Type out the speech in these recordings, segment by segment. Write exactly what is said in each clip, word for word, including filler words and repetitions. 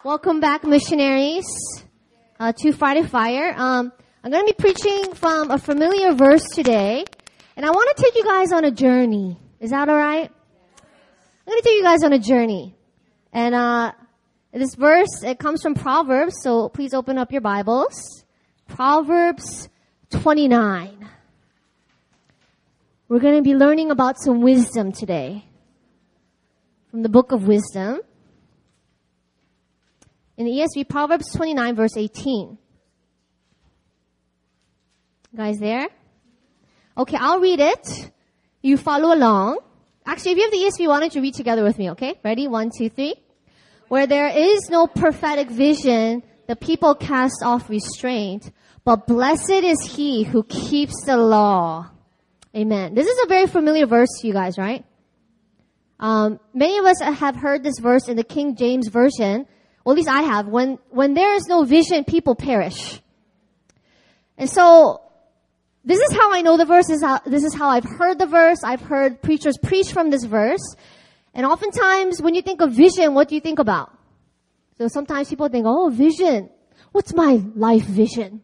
Welcome back, missionaries, uh, to Friday Fire. Um, I'm going to be preaching from a familiar verse today, and I want to take you guys on a journey. Is that all right? I'm going to take you guys on a journey. And uh, this verse, it comes from Proverbs, so please open up your Bibles. Proverbs twenty-nine. We're going to be learning about some wisdom today from the book of Wisdom. In the E S V, Proverbs twenty-nine, verse eighteen. Guys there? Okay, I'll read it. You follow along. Actually, if you have the E S V, why don't you read together with me, okay? Ready? One, two, three. Where there is no prophetic vision, the people cast off restraint, but blessed is he who keeps the law. Amen. This is a very familiar verse to you guys, right? Um, many of us have heard this verse in the King James Version. Well, at least I have. When, when there is no vision, people perish. And so, this is how I know the verse. This is how, this is how I've heard the verse. I've heard preachers preach from this verse. And oftentimes, when you think of vision, what do you think about? So sometimes people think, oh, vision. What's my life vision?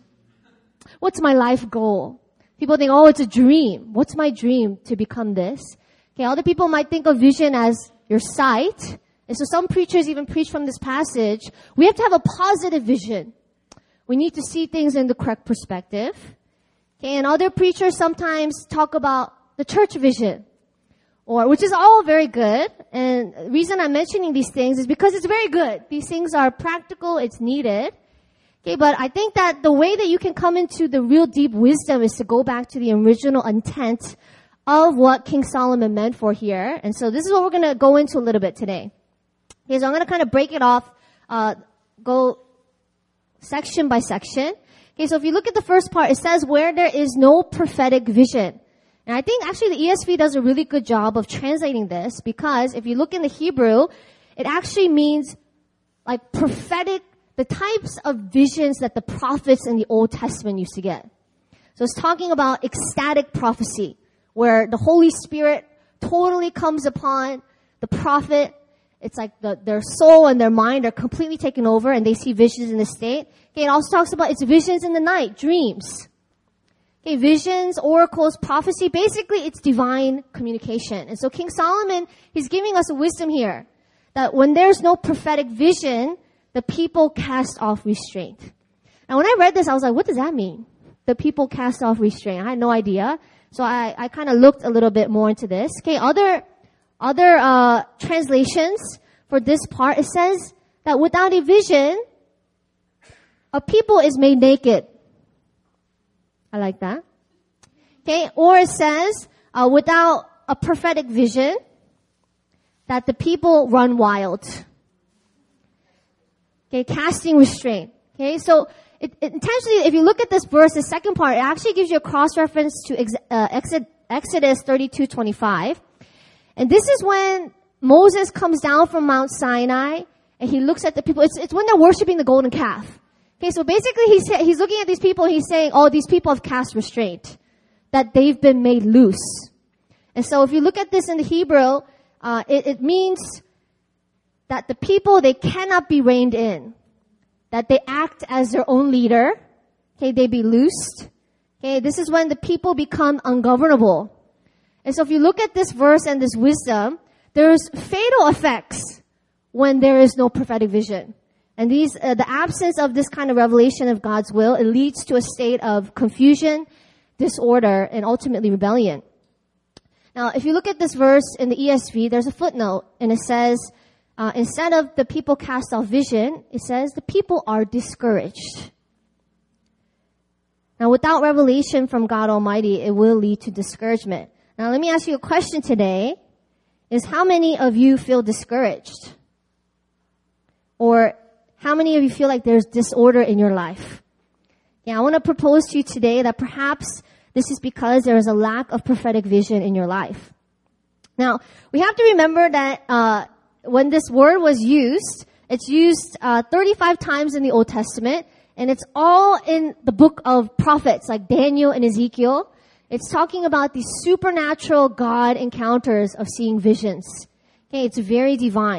What's my life goal? People think, oh, it's a dream. What's my dream to become this? Okay, other people might think of vision as your sight. And so some preachers even preach from this passage. We have to have a positive vision. We need to see things in the correct perspective. Okay, and other preachers sometimes talk about the church vision, or which is all very good. And the reason I'm mentioning these things is because it's very good. These things are practical, it's needed. Okay, but I think that the way that you can come into the real deep wisdom is to go back to the original intent of what King Solomon meant for here. And so this is what we're going to go into a little bit today. Okay, so I'm going to kind of break it off, uh, go section by section. Okay, so if you look at the first part, it says where there is no prophetic vision. And I think actually the E S V does a really good job of translating this, because if you look in the Hebrew, it actually means like prophetic, the types of visions that the prophets in the Old Testament used to get. So it's talking about ecstatic prophecy, where the Holy Spirit totally comes upon the prophet. It's like the, their soul and their mind are completely taken over, and they see visions in the state. Okay, it also talks about its visions in the night, dreams. Okay, visions, oracles, prophecy, basically it's divine communication. And so King Solomon, he's giving us a wisdom here, that when there's no prophetic vision, the people cast off restraint. Now when I read this, I was like, what does that mean? The people cast off restraint. I had no idea. So I, I kind of looked a little bit more into this. Okay, other Other uh translations for this part, it says that without a vision, a people is made naked. I like that. Okay, or it says uh without a prophetic vision, that the people run wild. Okay, casting restraint. Okay, so it, it, intentionally, if you look at this verse, the second part, it actually gives you a cross-reference to ex, uh, Exod, Exodus thirty-two twenty-five. And this is when Moses comes down from Mount Sinai and he looks at the people. It's, it's when they're worshiping the golden calf. Okay, so basically he's, he's looking at these people and he's saying, oh, these people have cast restraint, that they've been made loose. And so if you look at this in the Hebrew, uh, it, it means that the people, they cannot be reined in, that they act as their own leader. Okay, they be loosed. Okay, this is when the people become ungovernable. And so if you look at this verse and this wisdom, there's fatal effects when there is no prophetic vision. And these, uh, the absence of this kind of revelation of God's will, it leads to a state of confusion, disorder, and ultimately rebellion. Now, if you look at this verse in the E S V, there's a footnote, and it says, uh, instead of the people cast off vision, it says the people are discouraged. Now, without revelation from God Almighty, it will lead to discouragement. Now, let me ask you a question today, is how many of you feel discouraged? Or how many of you feel like there's disorder in your life? Yeah, I want to propose to you today that perhaps this is because there is a lack of prophetic vision in your life. Now, we have to remember that uh when this word was used, it's used uh thirty-five times in the Old Testament, and it's all in the book of prophets like Daniel and Ezekiel. It's talking about these supernatural God encounters of seeing visions. Okay, it's very divine.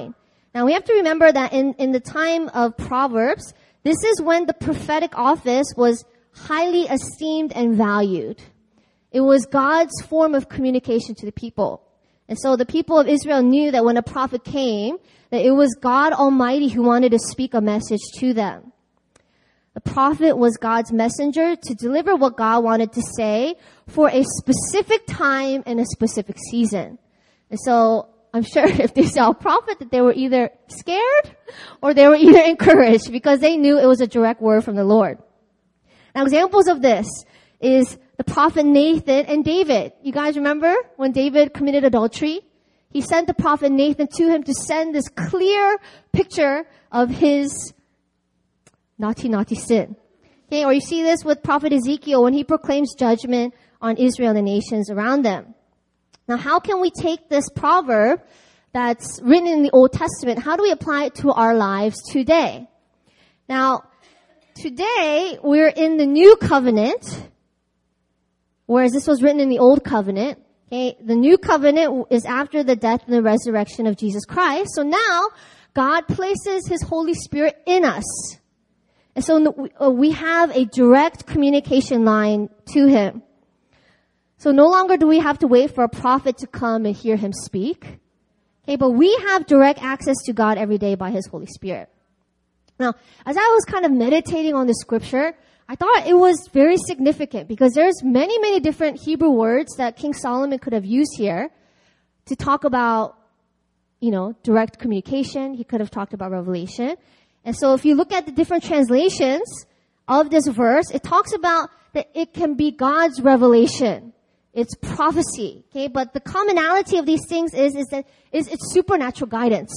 Now we have to remember that in, in the time of Proverbs, this is when the prophetic office was highly esteemed and valued. It was God's form of communication to the people. And so the people of Israel knew that when a prophet came, that it was God Almighty who wanted to speak a message to them. The prophet was God's messenger to deliver what God wanted to say for a specific time and a specific season. And so I'm sure if they saw a prophet that they were either scared or they were either encouraged because they knew it was a direct word from the Lord. Now examples of this is the prophet Nathan and David. You guys remember when David committed adultery? He sent the prophet Nathan to him to send this clear picture of his naughty, naughty sin. Okay, or you see this with prophet Ezekiel when he proclaims judgment on Israel and the nations around them. Now, how can we take this proverb that's written in the Old Testament? How do we apply it to our lives today? Now, today we're in the new covenant, whereas this was written in the old covenant. Okay, the new covenant is after the death and the resurrection of Jesus Christ. So now God places His Holy Spirit in us. And so we have a direct communication line to Him. So no longer do we have to wait for a prophet to come and hear Him speak. Okay, but we have direct access to God every day by His Holy Spirit. Now, as I was kind of meditating on the scripture, I thought it was very significant because there's many, many different Hebrew words that King Solomon could have used here to talk about, you know, direct communication. He could have talked about revelation. And so if you look at the different translations of this verse, it talks about that it can be God's revelation. It's prophecy. Okay, but the commonality of these things is, is that is it's supernatural guidance.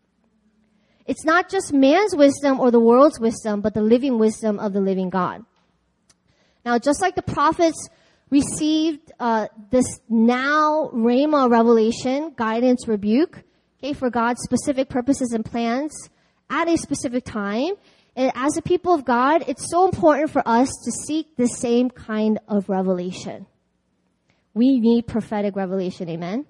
It's not just man's wisdom or the world's wisdom, but the living wisdom of the living God. Now, just like the prophets received uh, this now Rhema revelation, guidance, rebuke, okay, for God's specific purposes and plans at a specific time, and as a people of God, it's so important for us to seek the same kind of revelation. We need prophetic revelation, amen?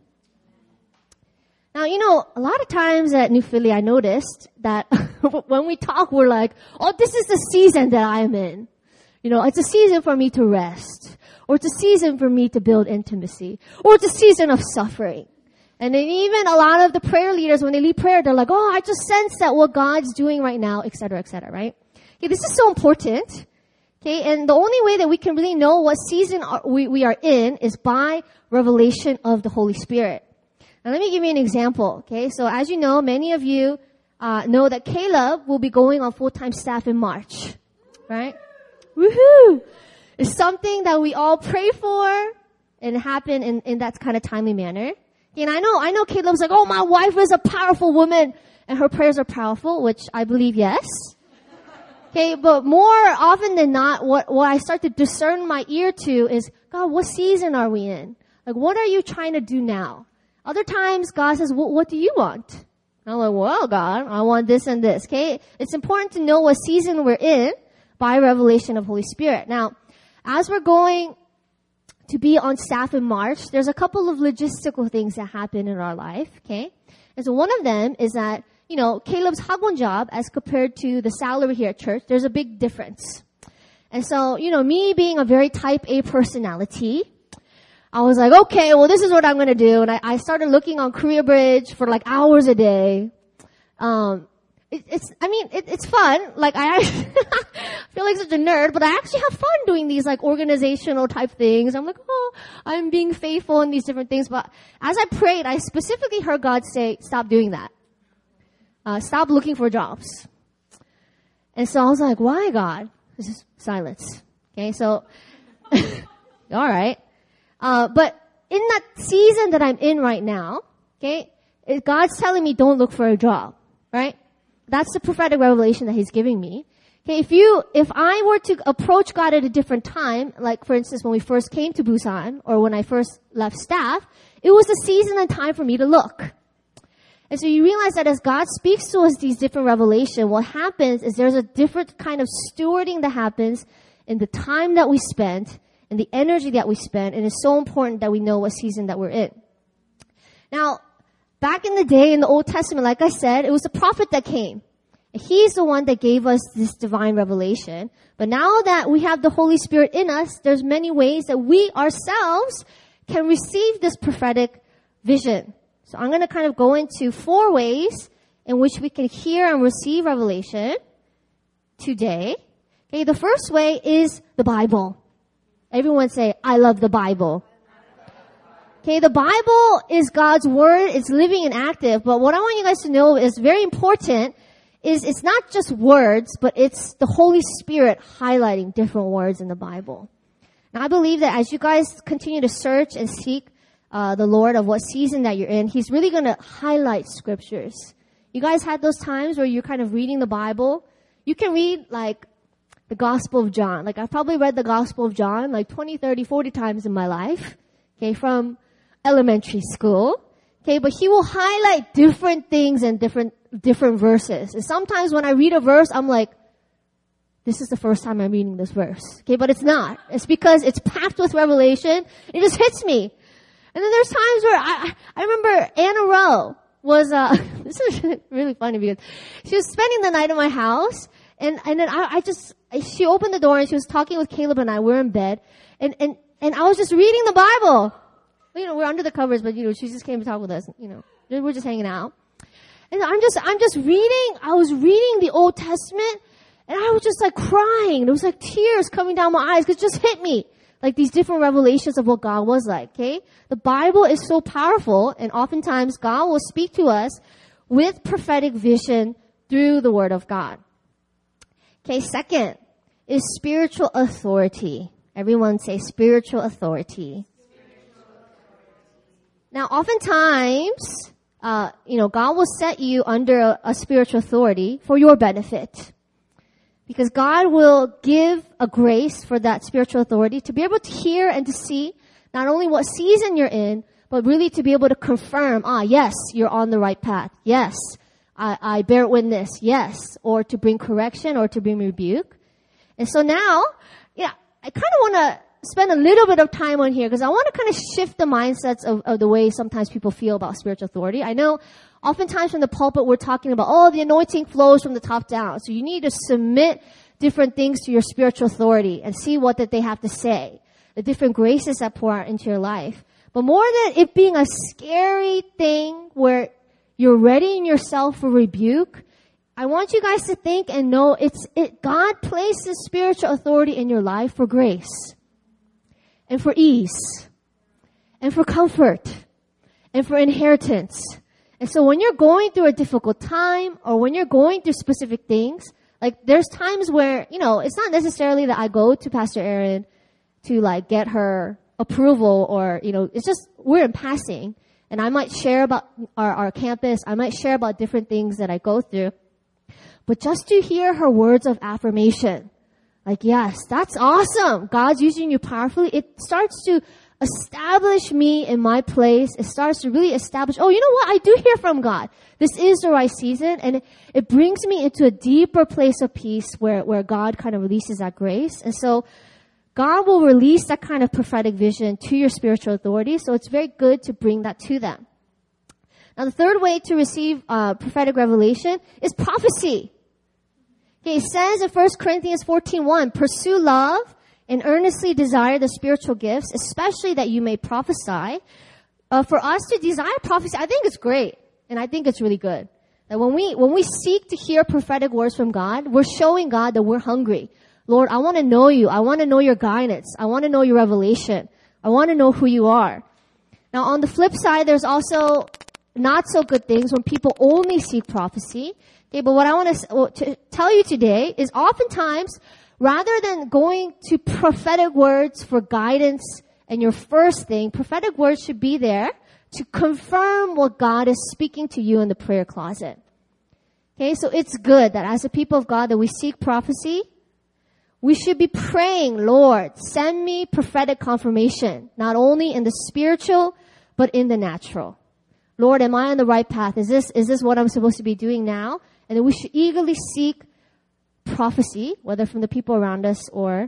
Now, you know, a lot of times at New Philly, I noticed that when we talk, we're like, oh, this is the season that I'm in. You know, it's a season for me to rest. Or it's a season for me to build intimacy. Or it's a season of suffering. And then even a lot of the prayer leaders, when they lead prayer, they're like, oh, I just sense that what God's doing right now, et cetera, et cetera, right? Okay, this is so important. Okay, and the only way that we can really know what season we, we are in is by revelation of the Holy Spirit. Now, let me give you an example, okay? So, as you know, many of you uh know that Caleb will be going on full-time staff in March, right? Woohoo! It's something that we all pray for and happen in, in that kind of timely manner. And I know, I know Caleb's like, oh, my wife is a powerful woman, and her prayers are powerful, which I believe, yes. Okay, but more often than not, what, what I start to discern my ear to is, God, what season are we in? Like, what are you trying to do now? Other times, God says, well, what do you want? And I'm like, well, God, I want this and this. Okay? It's important to know what season we're in by revelation of Holy Spirit. Now, as we're going to be on staff in March, there's a couple of logistical things that happen in our life. Okay? And so one of them is that, you know, Caleb's 학원 job as compared to the salary here at church, there's a big difference. And so, you know, me being a very type A personality, I was like, okay, well, this is what I'm going to do. And I, I started looking on CareerBridge for like hours a day. Um, it, it's, I mean, it, it's fun. Like, I actually feel like such a nerd, but I actually have fun doing these like organizational type things. I'm like, oh, I'm being faithful in these different things. But as I prayed, I specifically heard God say, stop doing that. Uh, stop looking for jobs. And so I was like, why, God? This is silence. Okay, so, all right. Uh, but in that season that I'm in right now, okay, God's telling me don't look for a job, right? That's the prophetic revelation that He's giving me. Okay, if you, if I were to approach God at a different time, like for instance when we first came to Busan or when I first left staff, it was a season and time for me to look. And so you realize that as God speaks to us these different revelations, what happens is there's a different kind of stewarding that happens in the time that we spend and the energy that we spend, and it's so important that we know what season that we're in. Now, back in the day in the Old Testament, like I said, it was the prophet that came. He's the one that gave us this divine revelation. But now that we have the Holy Spirit in us, there's many ways that we ourselves can receive this prophetic vision. So I'm going to kind of go into four ways in which we can hear and receive revelation today. Okay, the first way is the Bible. Everyone say, I love the Bible. Okay, the Bible is God's Word. It's living and active. But what I want you guys to know is very important is it's not just words, but it's the Holy Spirit highlighting different words in the Bible. And I believe that as you guys continue to search and seek uh, the Lord of what season that you're in, He's really going to highlight scriptures. You guys had those times where you're kind of reading the Bible. You can read like the Gospel of John. Like I've probably read the Gospel of John like twenty, thirty, forty times in my life. Okay, from elementary school. Okay, but He will highlight different things and different different verses. And sometimes when I read a verse, I'm like, this is the first time I'm reading this verse. Okay, but it's not. It's because it's packed with revelation. It just hits me. And then there's times where I I remember Anna Rowe was, uh, this is really funny because she was spending the night at my house, and, and then I, I just, she opened the door and she was talking with Caleb and I. We're in bed, and, and, and I was just reading the Bible. You know, we're under the covers, but you know, she just came to talk with us, you know. We're just hanging out. And I'm just, I'm just reading, I was reading the Old Testament, and I was just like crying. There was like tears coming down my eyes, because it just hit me. Like these different revelations of what God was like, okay? The Bible is so powerful, and oftentimes God will speak to us with prophetic vision through the Word of God. Okay, second is spiritual authority. Everyone say spiritual authority. Now, oftentimes, uh, you know, God will set you under a, a spiritual authority for your benefit. Because God will give a grace for that spiritual authority to be able to hear and to see not only what season you're in, but really to be able to confirm, ah, yes, you're on the right path. Yes, I, I bear witness. Yes, or to bring correction or to bring rebuke. And so now, yeah, I kind of want to spend a little bit of time on here because I want to kind of shift the mindsets of, of the way sometimes people feel about spiritual authority. I know oftentimes from the pulpit we're talking about, oh, the anointing flows from the top down. So you need to submit different things to your spiritual authority and see what that they have to say. The different graces that pour out into your life. But more than it being a scary thing where you're readying yourself for rebuke, I want you guys to think and know it's it God places spiritual authority in your life for grace. And for ease, and for comfort, and for inheritance. And so when you're going through a difficult time, or when you're going through specific things, like there's times where, you know, it's not necessarily that I go to Pastor Erin to like get her approval, or, you know, it's just, we're in passing. And I might share about our, our campus, I might share about different things that I go through. But just to hear her words of affirmation, like, yes, that's awesome. God's using you powerfully. It starts to establish me in my place. It starts to really establish, oh, you know what? I do hear from God. This is the right season. And it, it brings me into a deeper place of peace where, where God kind of releases that grace. And so God will release that kind of prophetic vision to your spiritual authority. So it's very good to bring that to them. Now, the third way to receive uh, prophetic revelation is prophecy. Okay, it says in First Corinthians fourteen one, pursue love and earnestly desire the spiritual gifts, especially that you may prophesy. Uh, for us to desire prophecy, I think it's great. And I think it's really good. That when we, when we seek to hear prophetic words from God, we're showing God that we're hungry. Lord, I want to know you. I want to know your guidance. I want to know your revelation. I want to know who you are. Now, on the flip side, there's also not so good things when people only seek prophecy. Okay, but what I want to, to tell you today is oftentimes, rather than going to prophetic words for guidance and your first thing, prophetic words should be there to confirm what God is speaking to you in the prayer closet. Okay, so it's good that as a people of God that we seek prophecy. We should be praying, Lord, send me prophetic confirmation, not only in the spiritual, but in the natural. Lord, am I on the right path? Is this, is this what I'm supposed to be doing now? And then we should eagerly seek prophecy, whether from the people around us or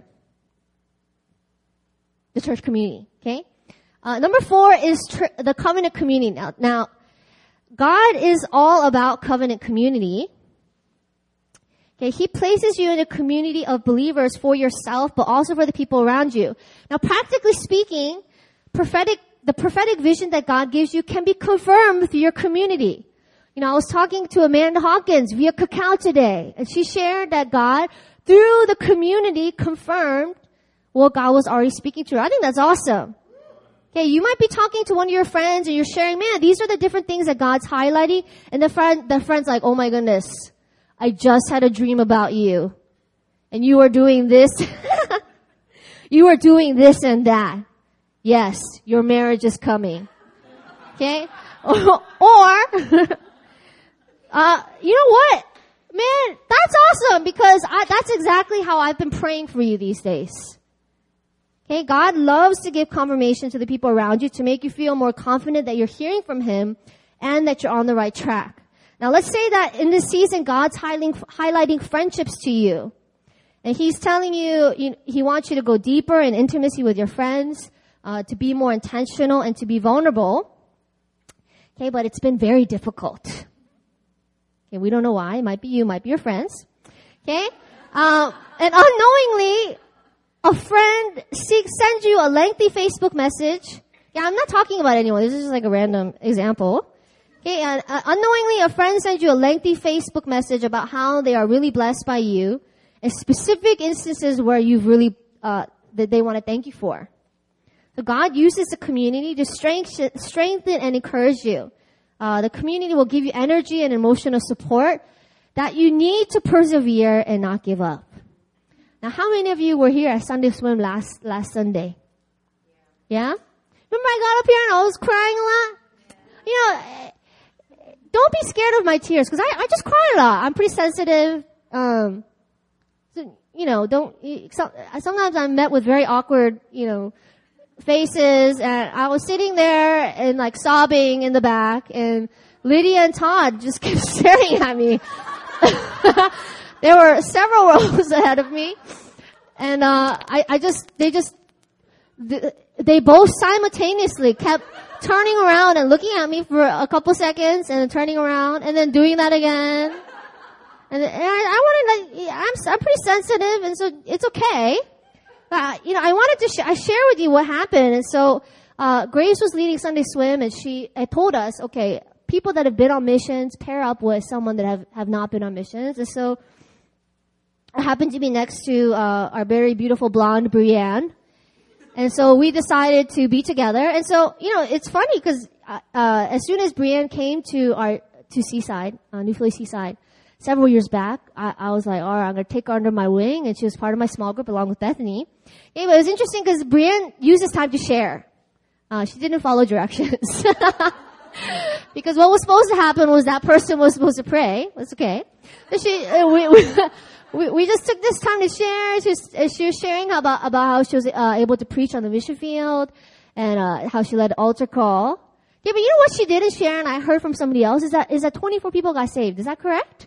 the church community, okay? Uh, number four is tr- the covenant community. Now, now, God is all about covenant community. Okay, He places you in a community of believers for yourself, but also for the people around you. Now, practically speaking, prophetic, the prophetic vision that God gives you can be confirmed through your community. You know, I was talking to Amanda Hawkins via Kakao today, and she shared that God, through the community, confirmed what God was already speaking to her. I think that's awesome. Okay, you might be talking to one of your friends and you're sharing, man, these are the different things that God's highlighting, and the friend, the friend's like, oh my goodness, I just had a dream about you, and you are doing this, you are doing this and that. Yes, your marriage is coming. Okay? Or, uh, you know what? Man, that's awesome, because I, that's exactly how I've been praying for you these days. Okay, God loves to give confirmation to the people around you to make you feel more confident that you're hearing from Him and that you're on the right track. Now, let's say that in this season, God's highlighting, highlighting friendships to you. And He's telling you, you, He wants you to go deeper in intimacy with your friends, uh, to be more intentional and to be vulnerable. Okay, but it's been very difficult. Okay, we don't know why. It might be you, might be your friends. Okay? Um, and unknowingly, a friend seeks, sends you a lengthy Facebook message. Yeah, I'm not talking about anyone. This is just like a random example. Okay, and uh, unknowingly, a friend sends you a lengthy Facebook message about how they are really blessed by you, and specific instances where you've really, uh, that they want to thank you for. So God uses the community to strengthen, strengthen and encourage you. Uh, the community will give you energy and emotional support that you need to persevere and not give up. Now, how many of you were here at Sunday Swim last, last Sunday? Yeah? Remember I got up here and I was crying a lot? You know, don't be scared of my tears, because I, I just cry a lot. I'm pretty sensitive. Um, so, you know, don't, so, sometimes I'm met with very awkward, you know, faces, and I was sitting there and like sobbing in the back, and Lydia and Todd just kept staring at me. There were several rows ahead of me, and uh I, I just, they just, they both simultaneously kept turning around and looking at me for a couple seconds, and then turning around, and then doing that again. And, and I, I wanted, like, I'm, I'm pretty sensitive, and so it's okay. Uh, you know, I wanted to sh- I share with you what happened, and so uh Grace was leading Sunday Swim, and she I told us, okay, people that have been on missions pair up with someone that have, have not been on missions, and so I happened to be next to uh our very beautiful blonde Brianne, and so we decided to be together. And so, you know, it's funny because uh, uh as soon as Brianne came to our to Seaside, uh, New Philly Seaside, several years back, I, I was like, all right, I'm going to take her under my wing, and she was part of my small group along with Bethany. Yeah, but it was interesting because Brianne used this time to share. Uh, she didn't follow directions. Because what was supposed to happen was that person was supposed to pray. That's okay. But she, uh, we, we, we, we just took this time to share. She was, uh, she was sharing about, about how she was uh, able to preach on the mission field, and uh, how she led altar call. Yeah, but you know what she didn't share, and I heard from somebody else, is that, is that twenty-four people got saved. Is that correct?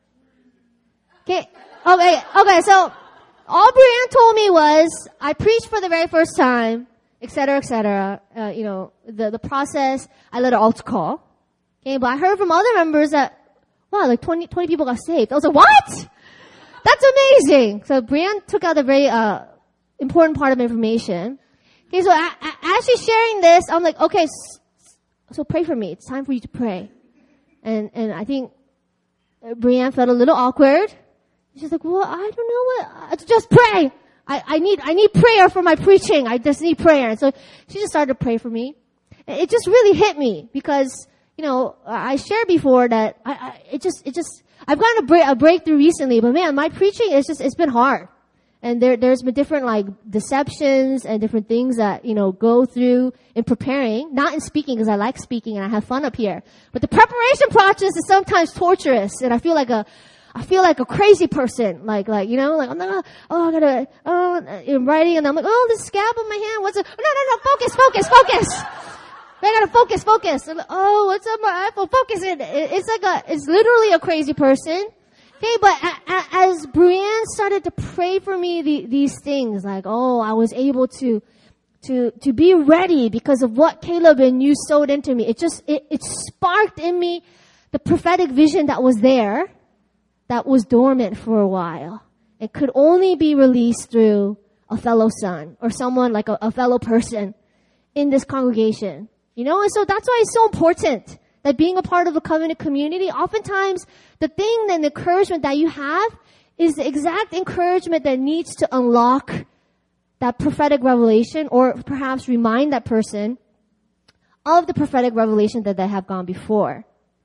Okay, okay, okay, so all Brianne told me was, I preached for the very first time, et cetera, et cetera, uh, you know, the, the process, I led an altar call. Okay, but I heard from other members that, wow, like twenty, twenty people got saved. I was like, what? That's amazing. So Brianne took out a very, uh, important part of information. Okay, so a, a, as she's sharing this, I'm like, okay, so pray for me. It's time for you to pray. And, and I think Brianne felt a little awkward. She's like, well, I don't know what, just pray. I, I need, I need prayer for my preaching. I just need prayer. And so she just started to pray for me. It just really hit me because, you know, I shared before that I, I it just, it just, I've gotten a, break, a breakthrough recently, but man, my preaching is just, it's been hard. And there, there's been different like deceptions and different things that, you know, go through in preparing, not in speaking because I like speaking and I have fun up here, but the preparation process is sometimes torturous, and I feel like a, I feel like a crazy person, like, like, you know, like, I'm not, oh, I gotta, oh, I'm writing, and I'm like, oh, this scab on my hand, what's it? No, no, no, focus, focus, focus. I gotta focus, focus. Like, oh, what's on my iPhone? Focus. It, it's like a, it's literally a crazy person. Okay, but a, a, as Brianne started to pray for me the, these things, like, oh, I was able to, to, to be ready because of what Caleb and you sowed into me. It just, it, it sparked in me the prophetic vision that was there, that was dormant for a while. It could only be released through a fellow son or someone like a, a fellow person in this congregation. You know, and so that's why it's so important that being a part of a covenant community, oftentimes the thing and the encouragement that you have is the exact encouragement that needs to unlock that prophetic revelation or perhaps remind that person of the prophetic revelation that they have gone before.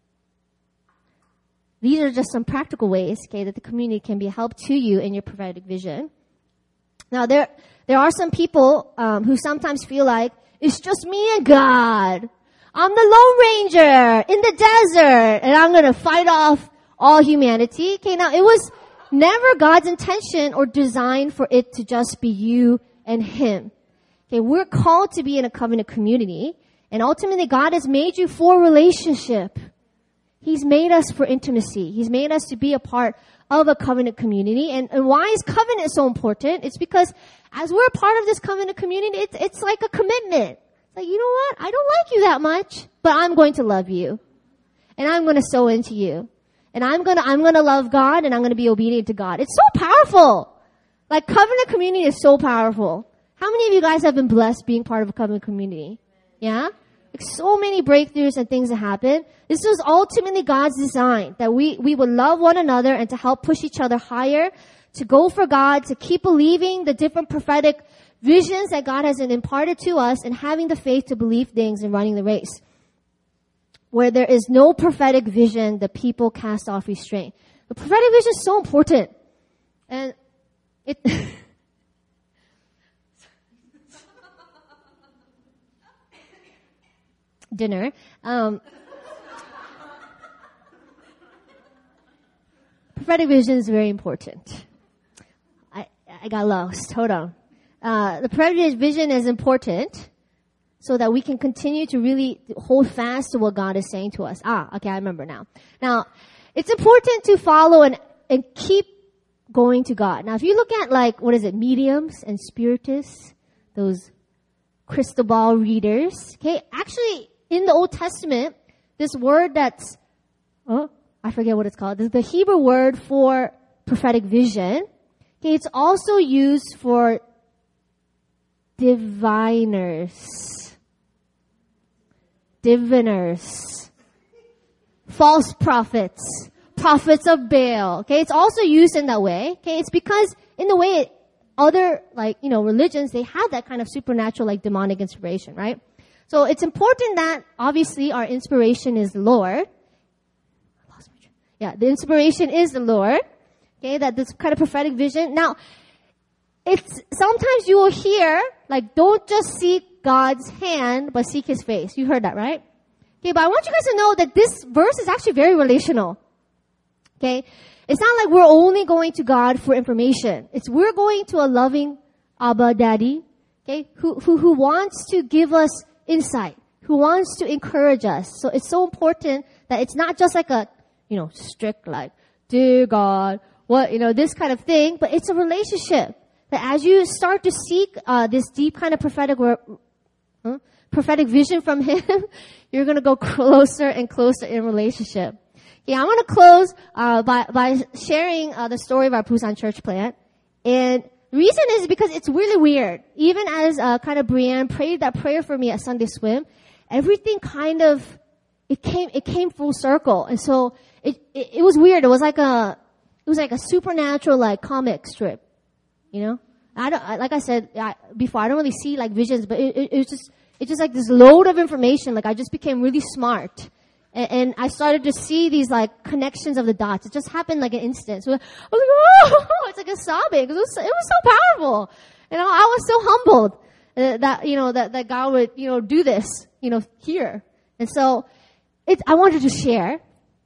These are just some practical ways, okay, that the community can be a help to you in your prophetic vision. Now, there there are some people um, who sometimes feel like, it's just me and God. I'm the Lone Ranger in the desert, and I'm going to fight off all humanity. Okay, now, it was never God's intention or design for it to just be you and Him. Okay, we're called to be in a covenant community, and ultimately God has made you for relationship. He's made us for intimacy. He's made us to be a part of a covenant community. And, and why is covenant so important? It's because as we're a part of this covenant community, it's, it's like a commitment. It's like, you know what? I don't like you that much, but I'm going to love you. And I'm going to sow into you. And I'm going to, I'm going to love God and I'm going to be obedient to God. It's so powerful. Like covenant community is so powerful. How many of you guys have been blessed being part of a covenant community? Yeah? Like so many breakthroughs and things that happen. This was ultimately God's design, that we, we would love one another and to help push each other higher, to go for God, to keep believing the different prophetic visions that God has imparted to us and having the faith to believe things and running the race. Where there is no prophetic vision, the people cast off restraint. The prophetic vision is so important. And it... dinner. Um, prophetic vision is very important. I, I got lost. Hold on. Uh, the prophetic vision is important so that we can continue to really hold fast to what God is saying to us. Ah, okay, I remember now. Now, it's important to follow and, and keep going to God. Now, if you look at like, what is it, mediums and spiritists, those crystal ball readers, okay, actually, in the Old Testament, this word that's, oh, I forget what it's called. The Hebrew word for prophetic vision. Okay, it's also used for diviners. Diviners. False prophets. Prophets of Baal. Okay, it's also used in that way. Okay, it's because in the way it, other, like, you know, religions, they have that kind of supernatural, like, demonic inspiration, right? So it's important that, obviously, our inspiration is the Lord. I lost my train. Yeah, the inspiration is the Lord. Okay, that this kind of prophetic vision. Now, it's, sometimes you will hear, like, don't just seek God's hand, but seek His face. You heard that, right? Okay, but I want you guys to know that this verse is actually very relational. Okay? It's not like we're only going to God for information. It's we're going to a loving Abba Daddy, okay, who, who, who wants to give us insight, who wants to encourage us. So it's so important that it's not just like a, you know, strict like, dear God, what, you know, this kind of thing, but it's a relationship. That as you start to seek uh, this deep kind of prophetic huh, prophetic vision from Him, you're going to go closer and closer in relationship. Yeah, I want to close uh, by by sharing uh, the story of our Busan church plant. And the reason is because it's really weird. Even as uh, kind of Brianne prayed that prayer for me at Sunday Swim, everything kind of it came it came full circle. And so it it, it was weird. It was like a it was like a supernatural like comic strip. You know, I don't I, like I said I, before. I don't really see like visions, but it, it, it's just it's just like this load of information. Like I just became really smart, and, and I started to see these like connections of the dots. It just happened like an instant. So I was like, oh, it's like a sobbing. It was it was so powerful. You know, I was so humbled uh, that you know that that God would you know do this you know here. And so it I wanted to share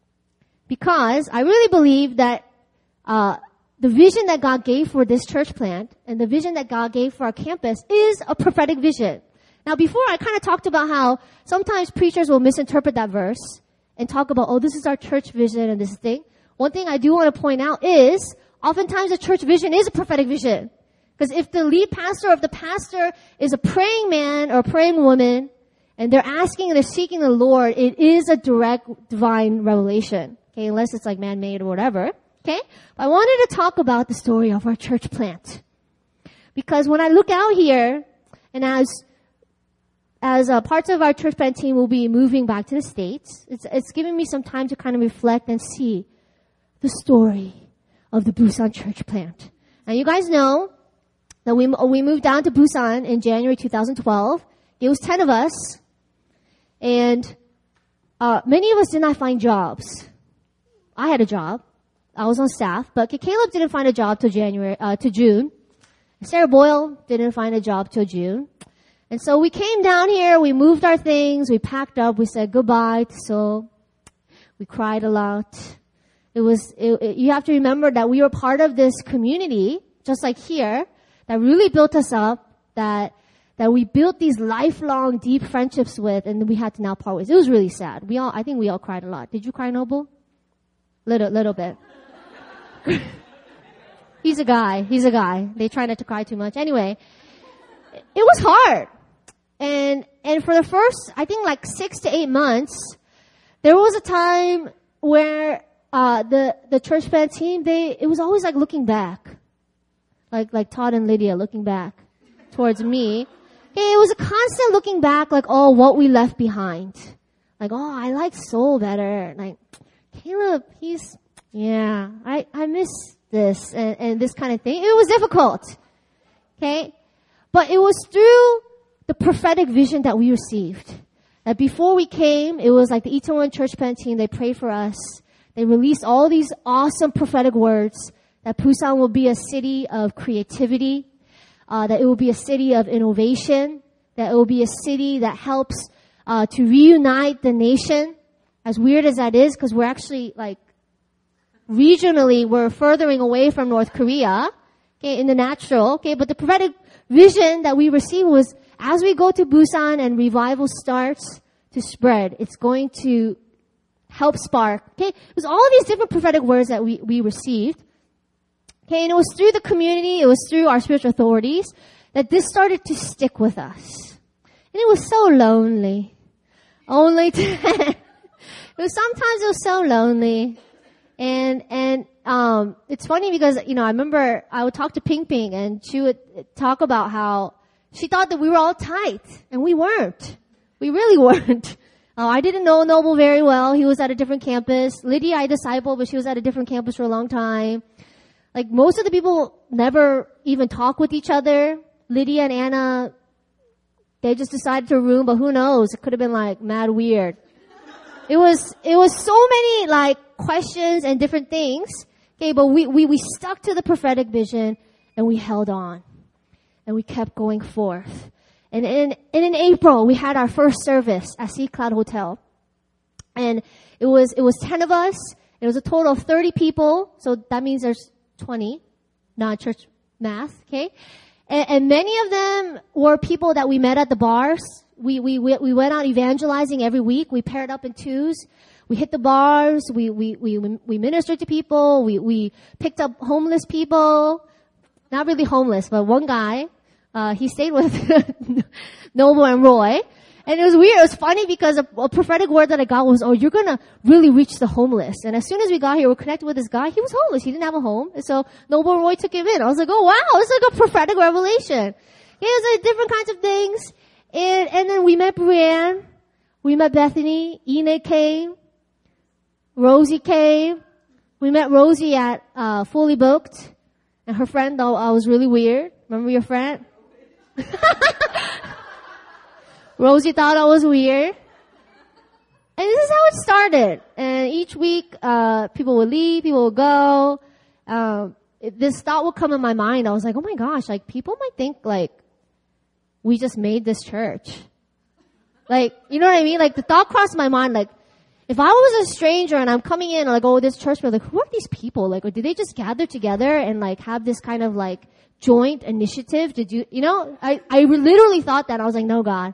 because I really believe that. Uh, The vision that God gave for this church plant and the vision that God gave for our campus is a prophetic vision. Now, before I kind of talked about how sometimes preachers will misinterpret that verse and talk about, oh, this is our church vision and this thing. One thing I do want to point out is oftentimes a church vision is a prophetic vision. Because if the lead pastor or if the pastor is a praying man or a praying woman, and they're asking and they're seeking the Lord, it is a direct divine revelation. Okay, unless it's like man-made or whatever. Okay? But I wanted to talk about the story of our church plant. Because when I look out here, and as as uh, parts of our church plant team will be moving back to the States, it's it's giving me some time to kind of reflect and see the story of the Busan church plant. And you guys know that we we moved down to Busan in January two thousand twelve. It was ten of us. And uh many of us did not find jobs. I had a job. I was on staff. But Caleb didn't find a job till January, uh, to June. Sarah Boyle didn't find a job till June. And so we came down here. We moved our things. We packed up. We said goodbye to Seoul. We cried a lot. It was, it, it, you have to remember that we were part of this community, just like here, that really built us up, that that we built these lifelong, deep friendships with, and we had to now part ways. It was really sad. We all, I think we all cried a lot. Did you cry, Noble? Little, little bit. He's a guy. He's a guy. They try not to cry too much. Anyway, it was hard. And, and for the first, I think like six to eight months, there was a time where, uh, the, the church band team, they, it was always like looking back. Like, like Todd and Lydia looking back towards me. It was a constant looking back, like, oh, what we left behind. Like, oh, I like Seoul better. Like, Caleb, he's, yeah, I, I miss this and, and this kind of thing. It was difficult. Okay? But it was through the prophetic vision that we received. That before we came, it was like the Eton One Church Plant team, they prayed for us. They released all these awesome prophetic words that Busan will be a city of creativity. Uh, that it will be a city of innovation, that it will be a city that helps uh, to reunite the nation. As weird as that is, because we're actually like regionally we're furthering away from North Korea, okay, in the natural, okay. But the prophetic vision that we received was as we go to Busan and revival starts to spread, it's going to help spark. Okay, it was all these different prophetic words that we we received. Okay, and it was through the community, it was through our spiritual authorities that this started to stick with us. And it was so lonely. Only to, it was sometimes it was so lonely. And, and, um, it's funny because, you know, I remember I would talk to Ping Ping and she would talk about how she thought that we were all tight and we weren't. We really weren't. Uh, I didn't know Noble very well. He was at a different campus. Lydia I discipled, but she was at a different campus for a long time. Like, most of the people never even talk with each other. Lydia and Anna, they just decided to room, but who knows? It could have been like mad weird. It was, it was so many like questions and different things. Okay, but we, we, we stuck to the prophetic vision and we held on. And we kept going forth. And in, and in April, we had our first service at Sea Cloud Hotel. And it was, it was ten of us. It was a total of thirty people. So that means there's twenty, non-church math, okay? And, and many of them were people that we met at the bars. We, we, we went out evangelizing every week. We paired up in twos. We hit the bars. We, we, we, we ministered to people. We, we picked up homeless people. Not really homeless, but one guy, uh, he stayed with Noble and Roy. And it was weird. It was funny because a, a prophetic word that I got was, oh, you're going to really reach the homeless. And as soon as we got here, we connected with this guy. He was homeless. He didn't have a home. And so Noble and Roy took him in. I was like, oh, wow, it's like a prophetic revelation. It was like different kinds of things. And, and then we met Brianne. We met Bethany. Ine came. Rosie came. We met Rosie at uh Fully Booked. And her friend thought I was really weird. Remember your friend? Rosie thought I was weird. And this is how it started. And each week, uh, people would leave, people would go. Um, it, this thought would come in my mind. I was like, oh my gosh, like people might think like we just made this church. Like, you know what I mean? Like the thought crossed my mind, like, if I was a stranger and I'm coming in and like, oh, this church, but like, who are these people? Like, or did they just gather together and like have this kind of like joint initiative to do, you know? I, I literally thought that. I was like, no, God.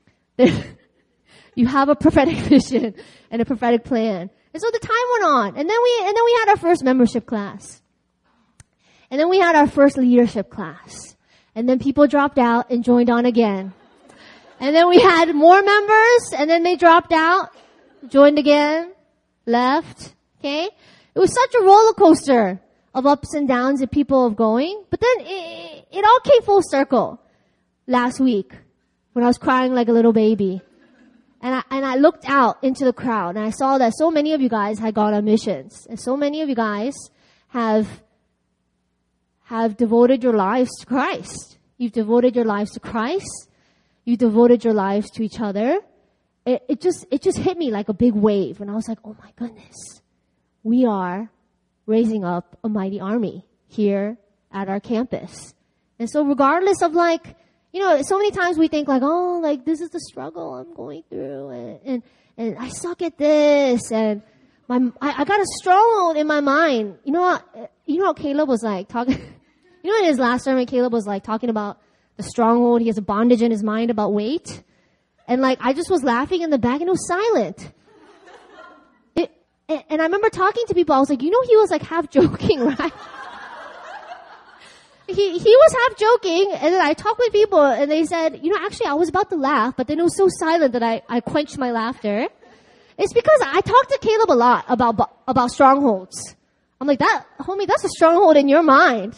You have a prophetic vision and a prophetic plan. And so the time went on. And then we, and then we had our first membership class. And then we had our first leadership class. And then people dropped out and joined on again. And then we had more members, and then they dropped out, joined again, left. Okay? It was such a roller coaster of ups and downs and people of going. But then it, it all came full circle last week when I was crying like a little baby. And I, and I looked out into the crowd, and I saw that so many of you guys had gone on missions. And so many of you guys have have devoted your lives to Christ. You've devoted your lives to Christ. You devoted your lives to each other. It, it just, it just hit me like a big wave. And I was like, oh my goodness. We are raising up a mighty army here at our campus. And so regardless of like, you know, so many times we think like, oh, like this is the struggle I'm going through. And, and, and I suck at this. And my, I, I got a stronghold in my mind. You know what? You know how Caleb was like talking, you know in his last sermon, Caleb was like talking about the stronghold. He has a bondage in his mind about weight. And like, I just was laughing in the back and it was silent. It, and, and I remember talking to people. I was like, you know, he was like half joking, right? he, he was half joking. And then I talked with people and they said, you know, actually I was about to laugh, but then it was so silent that I, I quenched my laughter. It's because I talked to Caleb a lot about, about strongholds. I'm like, that, homie, that's a stronghold in your mind.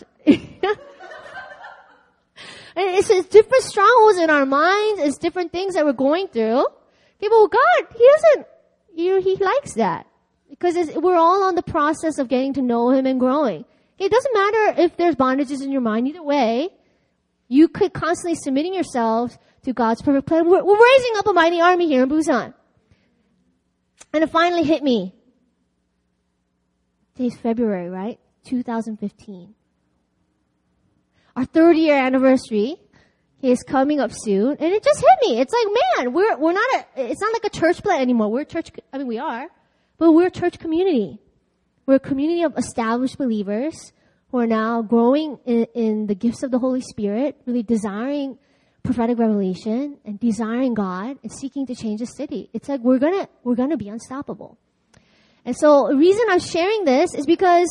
And it's, it's different strongholds in our minds. It's different things that we're going through. Okay, but God, He doesn't, you know, He likes that. Because it's, we're all on the process of getting to know Him and growing. Okay, it doesn't matter if there's bondages in your mind. Either way, you could constantly submitting yourselves to God's perfect plan. We're, we're raising up a mighty army here in Busan. And it finally hit me. Today's February, right? two thousand fifteen. Our third year anniversary is coming up soon, and it just hit me. It's like, man, we're we're not a. It's not like a church plant anymore. We're a church. I mean, we are, but we're a church community. We're a community of established believers who are now growing in, in the gifts of the Holy Spirit, really desiring prophetic revelation and desiring God and seeking to change the city. It's like we're gonna we're gonna be unstoppable. And so, the reason I'm sharing this is because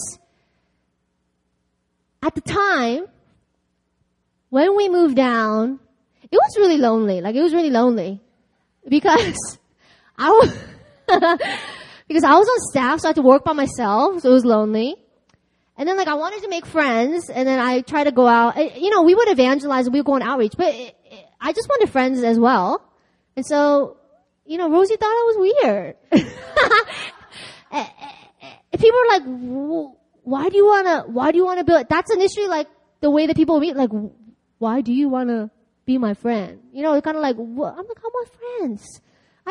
at the time, when we moved down, it was really lonely. Like, it was really lonely. Because I was, because I was on staff, so I had to work by myself, so it was lonely. And then, like, I wanted to make friends, and then I tried to go out. You know, we would evangelize, and we would go on outreach, but it, it, I just wanted friends as well. And so, you know, Rosie thought I was weird. People were like, why do you want to, why do you want to build? That's initially, like, the way that people meet, like, why do you want to be my friend? You know, it's kind of like, what? I'm like, I want friends. I,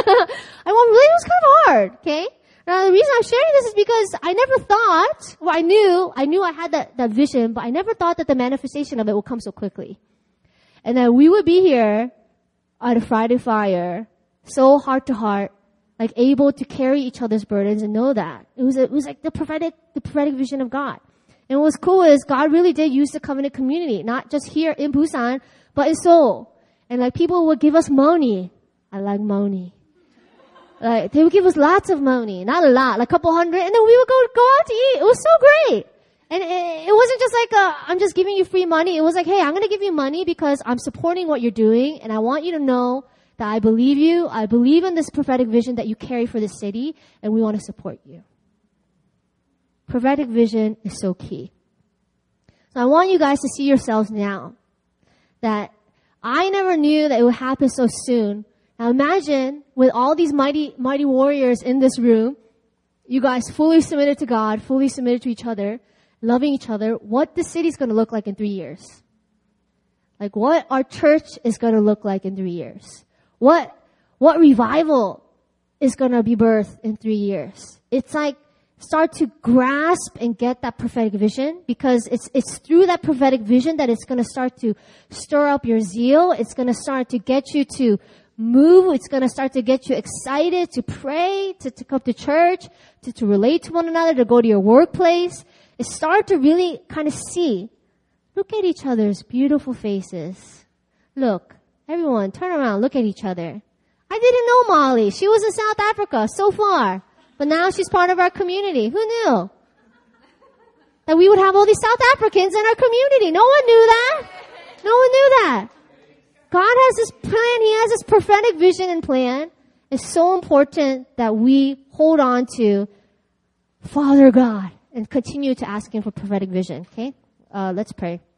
I want, really, it was kind of hard, okay? Now, the reason I'm sharing this is because I never thought, well, I knew, I knew I had that, that vision, but I never thought that the manifestation of it would come so quickly. And that we would be here at a Friday Fire, so heart to heart, like able to carry each other's burdens and know that. It was, it was like the prophetic, the prophetic vision of God. And what's cool is God really did use the covenant community, not just here in Busan, but in Seoul. And like people would give us money. I like money. Like they would give us lots of money, not a lot, like a couple hundred, and then we would go go out to eat. It was so great. And it, it wasn't just like a, I'm just giving you free money. It was like, hey, I'm going to give you money because I'm supporting what you're doing, and I want you to know that I believe you. I believe in this prophetic vision that you carry for this city, and we want to support you. Prophetic vision is so key. So I want you guys to see yourselves now that I never knew that it would happen so soon. Now imagine with all these mighty, mighty warriors in this room, you guys fully submitted to God, fully submitted to each other, loving each other, what the city's going to look like in three years. Like what our church is going to look like in three years. What, what revival is going to be birthed in three years. It's like, start to grasp and get that prophetic vision because it's it's through that prophetic vision that it's going to start to stir up your zeal. It's going to start to get you to move. It's going to start to get you excited to pray, to, to come to church, to, to relate to one another, to go to your workplace. It start to really kind of see. Look at each other's beautiful faces. Look, everyone, turn around, look at each other. I didn't know Molly. She was in South Africa so far. But now she's part of our community. Who knew? That we would have all these South Africans in our community. No one knew that. No one knew that. God has this plan. He has this prophetic vision and plan. It's so important that we hold on to Father God and continue to ask Him for prophetic vision. Okay? Uh, let's pray.